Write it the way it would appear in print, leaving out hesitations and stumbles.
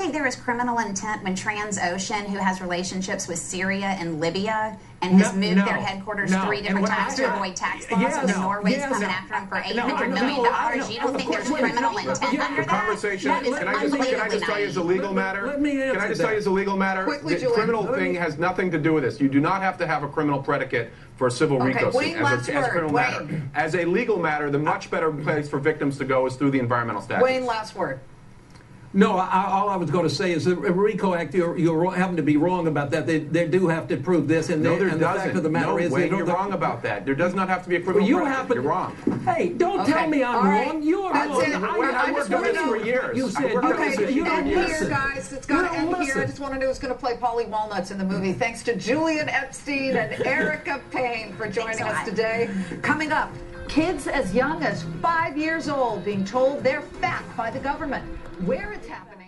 think there is criminal intent when Transocean, who has relationships with Syria and Libya, and has moved their headquarters 3 different times to avoid tax laws, and Norway's coming after him for $800 million? You don't think there's criminal intent under that? The conversation, can I just tell you as a legal matter? Can I just tell you as a legal matter? The criminal thing has nothing to do with this. You do not have to have a criminal predicate for a civil RICO suit as a criminal matter. As a legal matter, the much better place for victims to go is through the environmental statutes. Wayne, last word. No, all I was going to say is the RICO Act, you're having to be wrong about that. They do have to prove this, and, no, there and doesn't. The fact of the matter is... Wayne, you're wrong about that. There does not have to be a criminal predicate. You're wrong. Hey, don't tell me I'm wrong. You're wrong. I worked on this for years. You said, end here, guys. It's got to end here. I just want to know who's going to play Polly Walnuts in the movie. Thanks to Julian Epstein and Erica Payne for joining us today. Coming up, kids as young as 5 years old being told they're fat by the government. Where it's happening.